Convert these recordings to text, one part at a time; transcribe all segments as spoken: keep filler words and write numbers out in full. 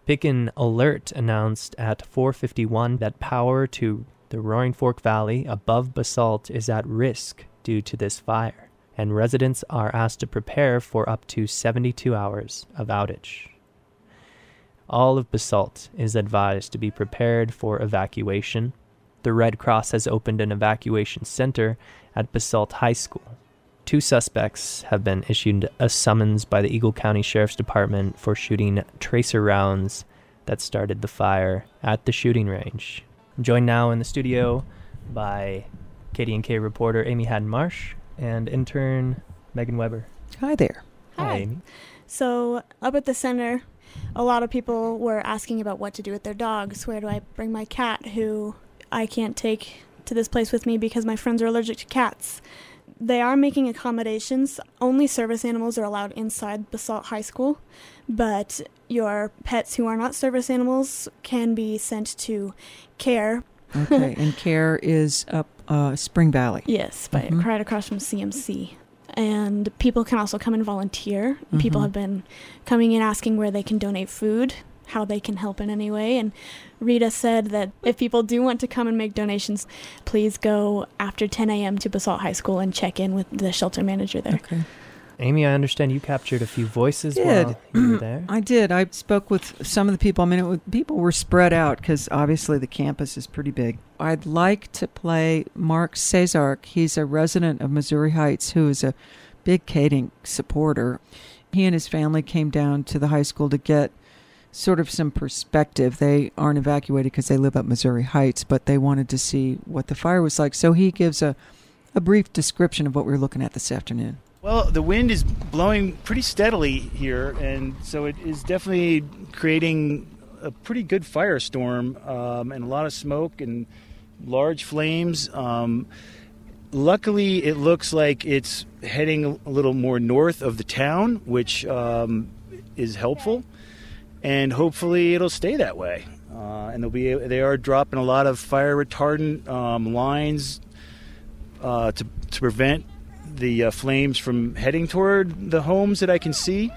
Beacon Alert announced at four fifty-one that power to the Roaring Fork Valley above Basalt is at risk due to this fire, and residents are asked to prepare for up to seventy-two hours of outage. All of Basalt is advised to be prepared for evacuation. The Red Cross has opened an evacuation center at Basalt High School. Two suspects have been issued a summons by the Eagle County Sheriff's Department for shooting tracer rounds that started the fire at the shooting range. I'm joined now in the studio by K D N K reporter Amy Haddon-Marsh and intern Megan Weber. Hi there. Hi, Hi. Amy. So up at the center, a lot of people were asking about what to do with their dogs. Where do I bring my cat, who I can't take to this place with me because my friends are allergic to cats? They are making accommodations. Only service animals are allowed inside Basalt High School, but your pets who are not service animals can be sent to CARE. Okay, and CARE is up uh, Spring Valley. Yes, by, Mhm. right across from C M C. And people can also come and volunteer. Mhm. People have been coming in asking where they can donate food, how they can help in any way. And Rita said that if people do want to come and make donations, please go after ten a.m. to Basalt High School and check in with the shelter manager there. Okay. Amy, I understand you captured a few voices Did. while you were there. I did. I spoke with some of the people. I mean, it was, people were spread out because obviously the campus is pretty big. I'd like to play Mark Cesark. He's a resident of Missouri Heights who is a big Kading supporter. He and his family came down to the high school to get sort of some perspective. They aren't evacuated because they live up Missouri Heights, but they wanted to see what the fire was like. So he gives a, a brief description of what we're looking at this afternoon. Well, the wind is blowing pretty steadily here, and so it is definitely creating a pretty good firestorm um, and a lot of smoke and large flames. Um, luckily, it looks like it's heading a little more north of the town, which um, is helpful, and hopefully it'll stay that way. Uh, and they'll be they are dropping a lot of fire retardant um, lines uh, to to prevent the uh, flames from heading toward the homes that I can see,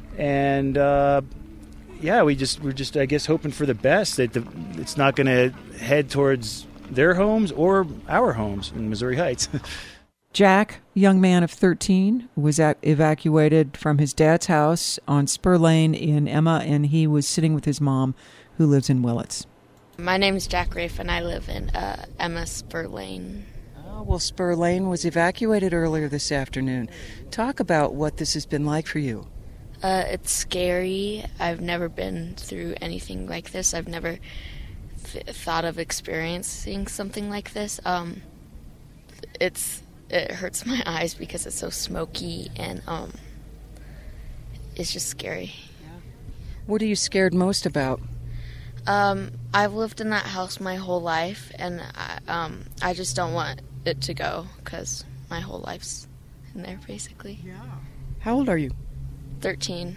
and uh, yeah, we just we're just I guess hoping for the best that the, it's not going to head towards their homes or our homes in Missouri Heights. Jack, a young man of thirteen, was at, evacuated from his dad's house on Spur Lane in Emma, and he was sitting with his mom, who lives in Willits. My name is Jack Rafe, and I live in uh, Emma Spur Lane. Oh, well, Spur Lane was evacuated earlier this afternoon. Talk about what this has been like for you. Uh, it's scary. I've never been through anything like this. I've never th- thought of experiencing something like this. Um, it's it hurts my eyes because it's so smoky, and um, it's just scary. What are you scared most about? Um, I've lived in that house my whole life, and I, um, I just don't want it to go because my whole life's in there, basically. Yeah. How old are you? thirteen.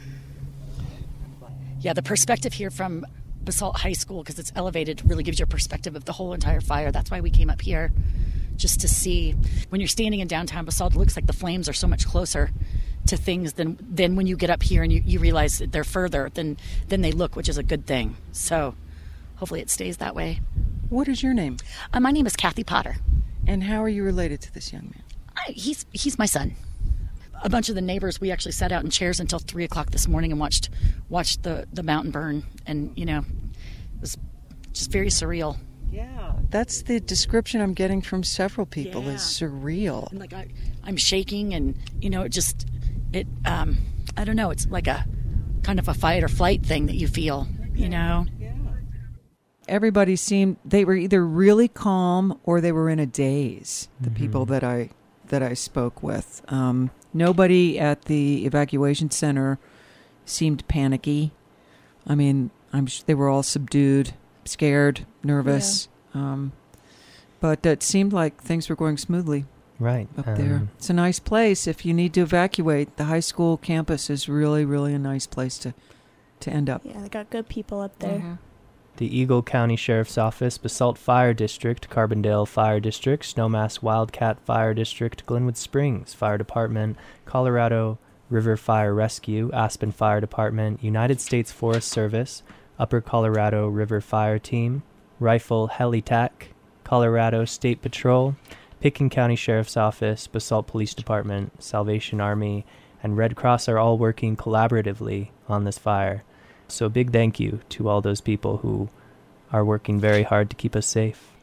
Yeah, the perspective here from Basalt High School, because it's elevated, really gives you a perspective of the whole entire fire. That's why we came up here, just to see. When you're standing in downtown Basalt, it looks like the flames are so much closer to things than than when you get up here and you, you realize that they're further than, than they look, which is a good thing. So hopefully it stays that way. What is your name? Uh, my name is Kathy Potter. And how are you related to this young man? I, he's he's my son. A bunch of the neighbors, we actually sat out in chairs until three o'clock this morning and watched watched the, the mountain burn. And, you know, it was just very surreal. Yeah. That's the description I'm getting from several people, Yeah. is surreal. And like I, I'm shaking, and, you know, it just, it, um, I don't know, it's like a kind of a fight or flight thing that you feel, you know? Everybody seemed, they were either really calm or they were in a daze, the Mhm. people that I that I spoke with. Um, nobody at the evacuation center seemed panicky. I mean, I'm sh- they were all subdued, scared, nervous. Um, but it seemed like things were going smoothly Right. up um, there. It's a nice place. If you need to evacuate, the high school campus is really, really a nice place to, to end up. Yeah, they got good people up there. Mhm. The Eagle County Sheriff's Office, Basalt Fire District, Carbondale Fire District, Snowmass Wildcat Fire District, Glenwood Springs Fire Department, Colorado River Fire Rescue, Aspen Fire Department, United States Forest Service, Upper Colorado River Fire Team, Rifle Heli-Tac, Colorado State Patrol, Pitkin County Sheriff's Office, Basalt Police Department, Salvation Army, and Red Cross are all working collaboratively on this fire. So a big thank you to all those people who are working very hard to keep us safe.